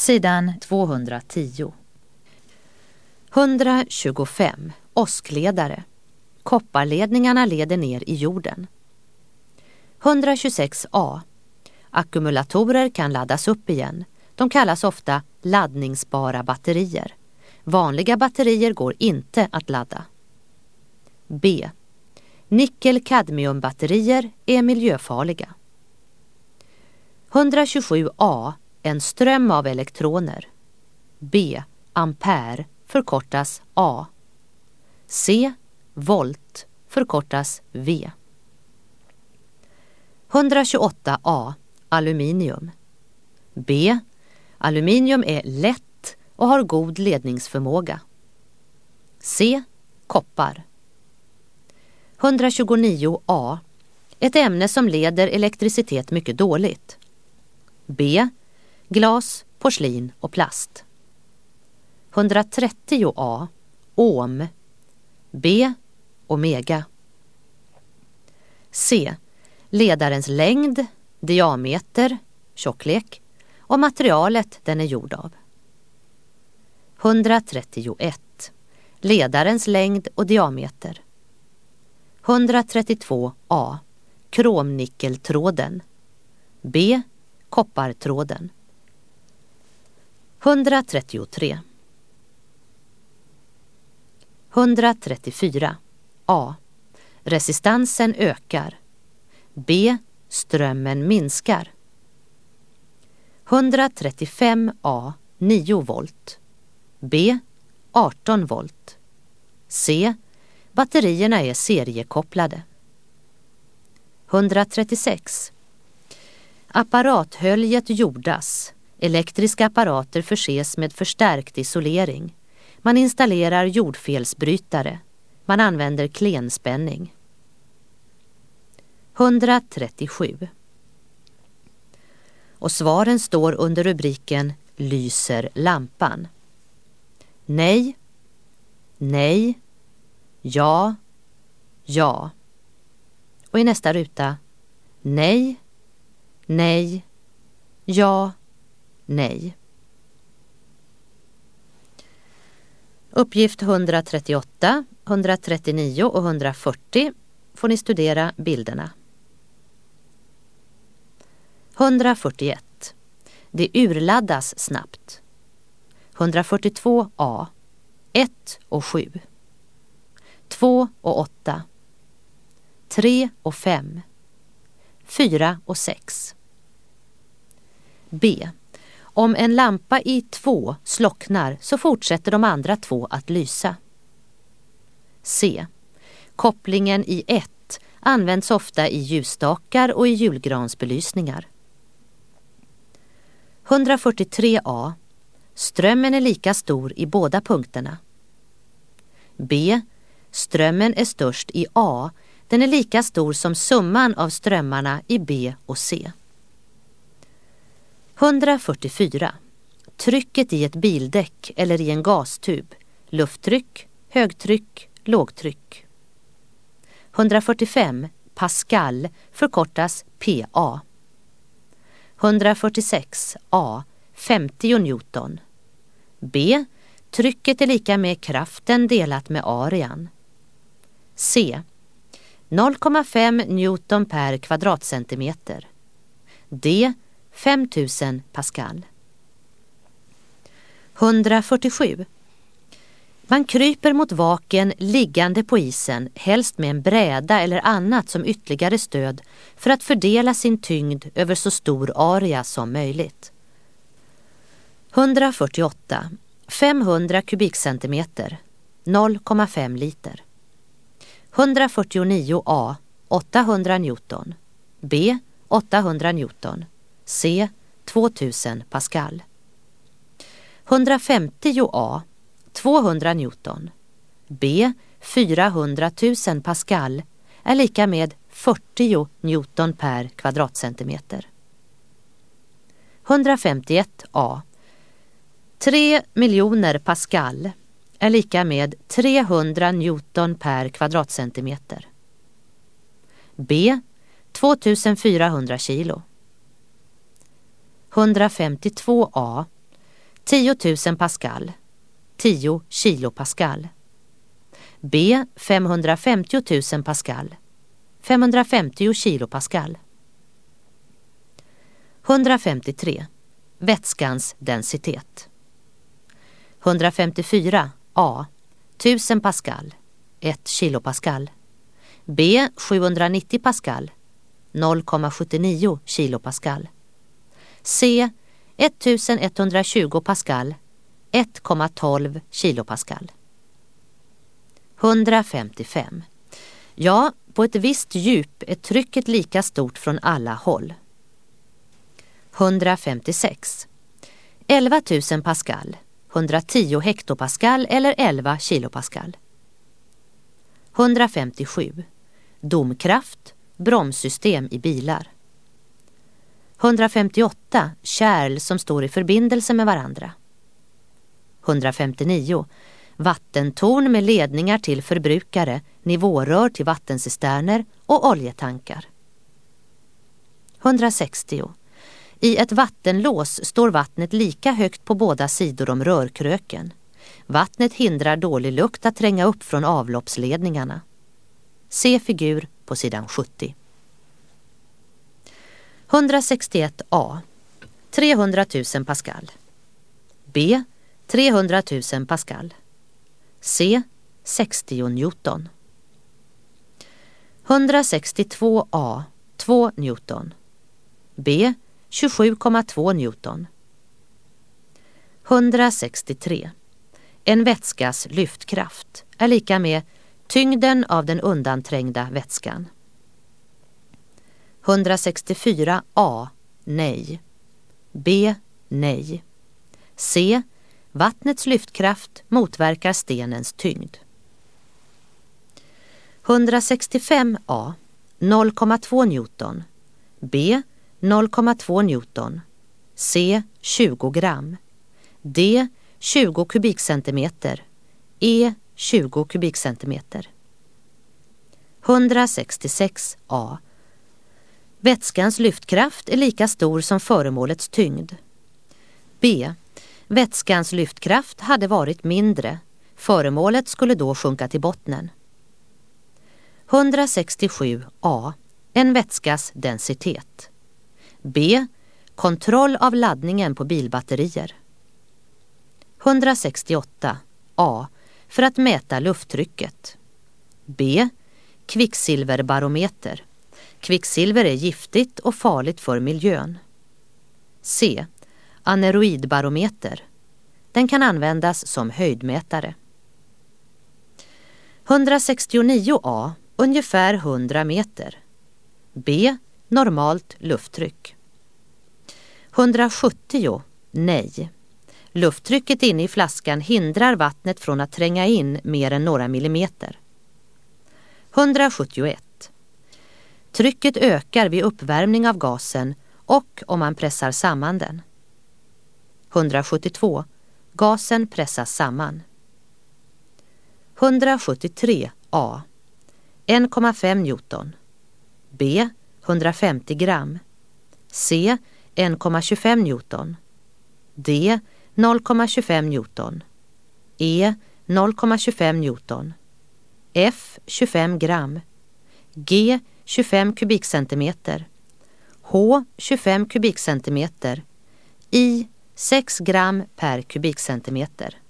Sidan 210. 125. Åskledare. Kopparledningarna leder ner i jorden. 126a. Ackumulatorer kan laddas upp igen. De kallas ofta laddningsbara batterier. Vanliga batterier går inte att ladda. B. Nickel-kadmiumbatterier är miljöfarliga. 127a. En ström av elektroner. B. Ampere förkortas A. C. Volt förkortas V. 128a. Aluminium. B. Aluminium är lätt och har god ledningsförmåga. C. Koppar. 129a. Ett ämne som leder elektricitet mycket dåligt. B. Glas, porslin och plast. 130a. Ohm. B. Omega. C. Ledarens längd, diameter, tjocklek och materialet den är gjord av. 131. Ledarens längd och diameter. 132a. Kromnickeltråden. B. Koppartråden. 133. 134. A. Resistansen ökar. B. Strömmen minskar. 135a. 9 volt. B. 18 volt. C. Batterierna är seriekopplade. 136. Apparathöljet jordas. Elektriska apparater förses med förstärkt isolering. Man installerar jordfelsbrytare. Man använder klenspänning. 137. Och svaren står under rubriken Lyser lampan? Nej, nej, ja, ja. Och i nästa ruta nej, nej, ja, nej. Uppgift 138, 139 och 140 får ni studera bilderna. 141. Det urladdas snabbt. 142a. 1 och 7. 2 och 8. 3 och 5. 4 och 6. B. Om en lampa i 2 slocknar så fortsätter de andra 2 att lysa. C. Kopplingen i 1 används ofta i ljusstakar och i julgransbelysningar. 143a. Strömmen är lika stor i båda punkterna. B. Strömmen är störst i A. Den är lika stor som summan av strömmarna i B och C. 144. Trycket i ett bildäck eller i en gastub. Lufttryck, högtryck, lågtryck. 145. Pascal förkortas PA. 146 A. 50 Newton. B. Trycket är lika med kraften delat med arean. C. 0,5 Newton per kvadratcentimeter. D. 5000 Pascal. 147. Man kryper mot vaken liggande på isen, helst med en bräda eller annat som ytterligare stöd för att fördela sin tyngd över så stor area som möjligt. 148. 500 kubikcentimeter, 0,5 liter. 149a. 800 Newton. B. 800 Newton. C. 2000 Pascal. 150a. 200 Newton. B. 400 000 Pascal är lika med 40 Newton per kvadratcentimeter. 151a. 3 miljoner Pascal är lika med 300 Newton per kvadratcentimeter. B. 2400 kilo. 152a. 10 000 pascal, 10 kilopascal. B. 550 000 pascal, 550 kilopascal. 153. Vätskans densitet. 154. A. 1000 pascal, 1 kilopascal. B. 790 pascal, 0,79 kilopascal. C. 1120 pascal, 1,12 kilopascal. 155. Ja, på ett visst djup är trycket lika stort från alla håll. 156. 11 000 pascal, 110 hektopascal eller 11 kilopascal. 157. Domkraft, bromssystem i bilar. 158. Kärl som står i förbindelse med varandra. 159. Vattentorn med ledningar till förbrukare, nivårör till vattencisterner och oljetankar. 160. I ett vattenlås står vattnet lika högt på båda sidor om rörkröken. Vattnet hindrar dålig lukt att tränga upp från avloppsledningarna. Se figur på sidan 70. 161a. 300 000 pascal. B. 300 000 pascal. C. 60 newton. 162a. 2 newton. B. 27,2 newton. 163. En vätskas lyftkraft är lika med tyngden av den undanträngda vätskan. 164a. Nej. B. Nej. C. Vattnets lyftkraft motverkar stenens tyngd. 165a. 0,2 newton. B. 0,2 newton. C. 20 gram. D. 20 kubikcentimeter. E. 20 kubikcentimeter. 166a. Vätskans lyftkraft är lika stor som föremålets tyngd. B. Vätskans lyftkraft hade varit mindre. Föremålet skulle då sjunka till bottnen. 167a. En vätskas densitet. B. Kontroll av laddningen på bilbatterier. 168a. För att mäta lufttrycket. B. Kvicksilverbarometer. Kvicksilver är giftigt och farligt för miljön. C. Aneroidbarometer. Den kan användas som höjdmätare. 169a. Ungefär 100 meter. B. Normalt lufttryck. 170. Nej. Lufttrycket inne i flaskan hindrar vattnet från att tränga in mer än några millimeter. 171. Trycket ökar vid uppvärmning av gasen och om man pressar samman den. 172. Gasen pressas samman. 173a. 1,5 newton. B. 150 gram. C. 1,25 newton. D. 0,25 newton. E. 0,25 newton. F. 25 gram. G. 25 kubikcentimeter. H. 25 kubikcentimeter. I. 6 gram per kubikcentimeter.